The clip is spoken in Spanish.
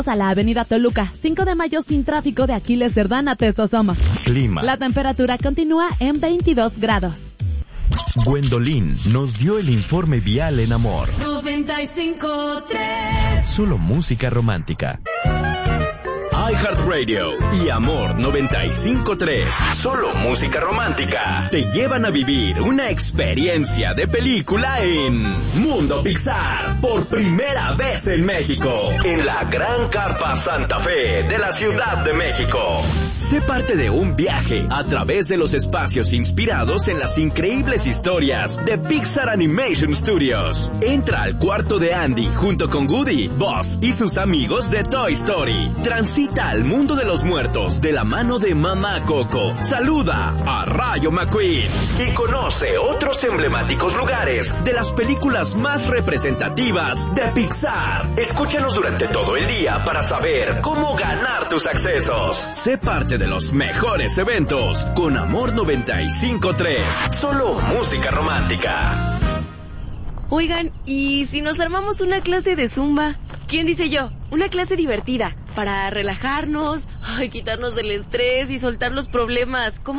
A la avenida Toluca, 5 de mayo sin tráfico de Aquiles Cerdán a Tezozoma. Clima. La temperatura continúa en 22 grados. Gwendolyn nos dio el informe vial en Amor. 95.3. Solo música romántica. iHeartRadio y Amor 95.3, solo música romántica, te llevan a vivir una experiencia de película en Mundo Pixar, por primera vez en México, en la Gran Carpa Santa Fe de la Ciudad de México. Sé parte de un viaje a través de los espacios inspirados en las increíbles historias de Pixar Animation Studios. Entra al cuarto de Andy junto con Woody, Buzz y sus amigos de Toy Story. Transita al mundo de los muertos de la mano de Mamá Coco. Saluda a Rayo McQueen y conoce otros emblemáticos lugares de las películas más representativas de Pixar. Escúchanos durante todo el día para saber cómo ganar tus accesos. Sé parte de los mejores eventos con Amor 95.3. Solo música romántica. Oigan, ¿y si nos armamos una clase de Zumba? ¿Quién dice yo? Una clase divertida, para relajarnos, quitarnos del estrés y soltar los problemas. ¿Cómo